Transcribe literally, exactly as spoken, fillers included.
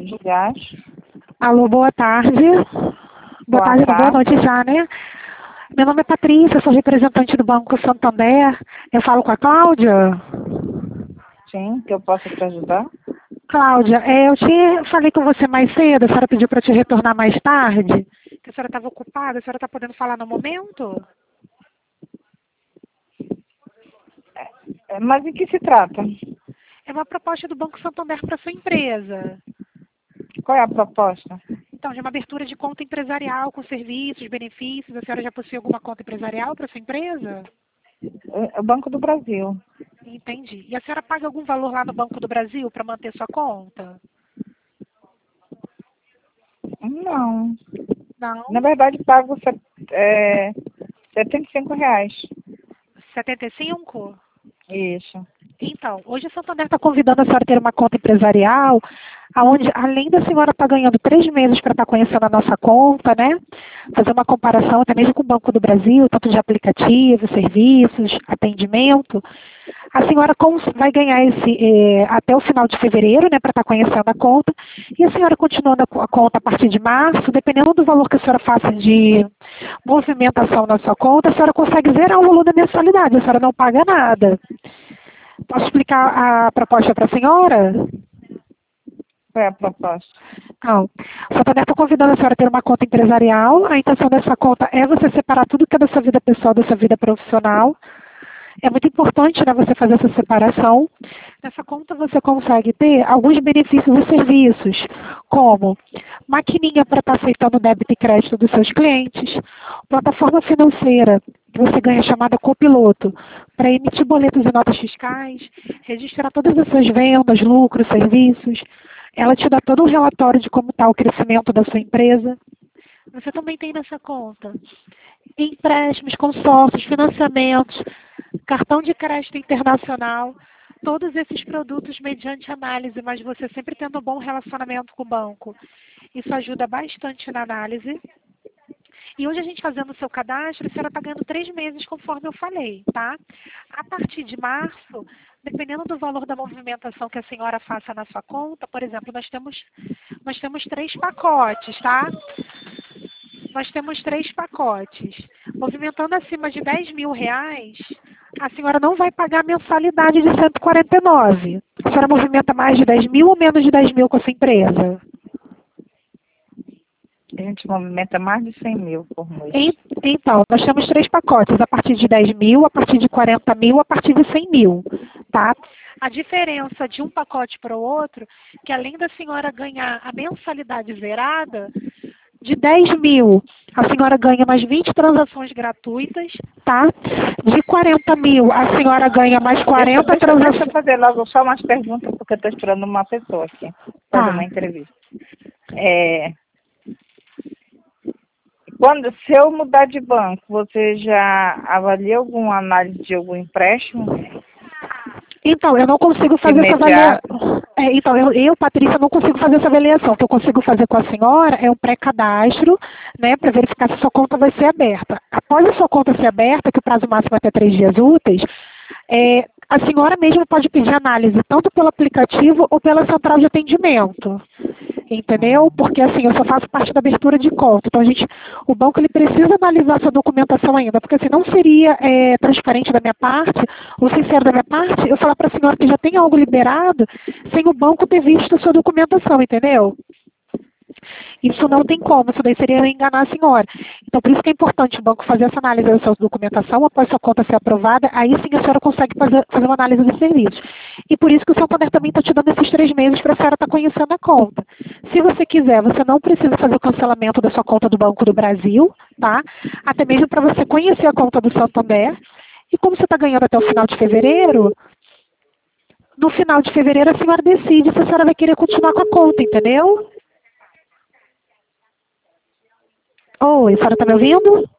de gás. Alô, boa tarde. Boa, Boa tarde, tarde. boa noite já, né? Meu nome é Patrícia, sou representante do Banco Santander. Eu falo com a Cláudia? Sim, que eu possa te ajudar? Cláudia, é, eu te falei com você mais cedo, a senhora pediu para te retornar mais tarde, que a senhora estava ocupada, a senhora está podendo falar no momento? É, mas em que se trata? É uma proposta do Banco Santander para sua empresa. Qual é a proposta? Então, de uma abertura de conta empresarial com serviços, benefícios. A senhora já possui alguma conta empresarial para sua empresa? É o Banco do Brasil. Entendi. E a senhora paga algum valor lá no Banco do Brasil para manter sua conta? Não. Não? Na verdade, pago set- é, setenta e cinco reais. setenta e cinco? Isso. Então, hoje a Santander está convidando a senhora a ter uma conta empresarial, onde, além da senhora estar ganhando três meses para estar conhecendo a nossa conta, né? Fazer uma comparação até mesmo com o Banco do Brasil, tanto de aplicativos, serviços, atendimento. A senhora cons- vai ganhar esse eh, até o final de fevereiro, né, para estar conhecendo a conta. E a senhora continuando a, co- a conta a partir de março, dependendo do valor que a senhora faça de movimentação na sua conta, a senhora consegue zerar o valor da mensalidade, a senhora não paga nada. Posso explicar a proposta para a senhora? Qual é a proposta? Não. O Santander está convidando a senhora a ter uma conta empresarial. A intenção dessa conta é você separar tudo que é da sua vida pessoal da sua vida profissional. É muito importante, né, você fazer essa separação. Nessa conta você consegue ter alguns benefícios e serviços, como maquininha para estar aceitando débito e crédito dos seus clientes, plataforma financeira que você ganha chamada Copiloto, para emitir boletos e notas fiscais, registrar todas as suas vendas, lucros, serviços. Ela te dá todo um relatório de como está o crescimento da sua empresa. Você também tem nessa conta empréstimos, consórcios, financiamentos, cartão de crédito internacional, todos esses produtos mediante análise, mas você sempre tendo um bom relacionamento com o banco. Isso ajuda bastante na análise. E hoje a gente fazendo o seu cadastro, a senhora está ganhando três meses, conforme eu falei, tá? A partir de março, dependendo do valor da movimentação que a senhora faça na sua conta, por exemplo, nós temos, nós temos três pacotes, tá? Nós temos três pacotes. Movimentando acima de dez mil reais, a senhora não vai pagar a mensalidade de cento e quarenta e nove. A senhora movimenta mais de dez mil ou menos de dez mil com a sua empresa? A gente movimenta mais de cem mil por mês. En- Então, nós temos três pacotes, a partir de dez mil, a partir de quarenta mil, a partir de cem mil, tá? A diferença de um pacote para o outro, que além da senhora ganhar a mensalidade zerada, de dez mil, a senhora ganha mais vinte transações gratuitas, tá? De quarenta mil, a senhora ganha mais Deixa, quarenta deixa, deixa eu transações. fazer logo só umas perguntas, porque eu estou esperando uma pessoa aqui, fazer Tá. uma entrevista. É, quando, se eu mudar de banco, você já avalia alguma análise de algum empréstimo? Então, eu não consigo fazer essa Imediato. avaliação. É, então, eu, eu, Patrícia, não consigo fazer essa avaliação. O que eu consigo fazer com a senhora é um pré-cadastro, né, para verificar se a sua conta vai ser aberta. Após a sua conta ser aberta, que o prazo máximo é até três dias úteis, é, a senhora mesma pode pedir análise tanto pelo aplicativo ou pela central de atendimento. Entendeu? Porque assim, eu só faço parte da abertura de conta. Então, a gente, o banco ele precisa analisar sua documentação ainda, porque assim, não seria é, transparente da minha parte, ou sincero da minha parte, eu falar para a senhora que já tem algo liberado, sem o banco ter visto a sua documentação, entendeu? Isso não tem como, isso daí seria enganar a senhora. Então, por isso que é importante o banco fazer essa análise da sua documentação, após sua conta ser aprovada, aí sim a senhora consegue fazer, fazer uma análise dos serviços. E por isso que o Santander também está te dando esses três meses para a senhora estar conhecendo a conta. Se você quiser, você não precisa fazer o cancelamento da sua conta do Banco do Brasil, tá? Até mesmo para você conhecer a conta do Santander. E como você está ganhando até o final de fevereiro, no final de fevereiro a senhora decide se a senhora vai querer continuar com a conta, entendeu? Oi, a senhora está me ouvindo?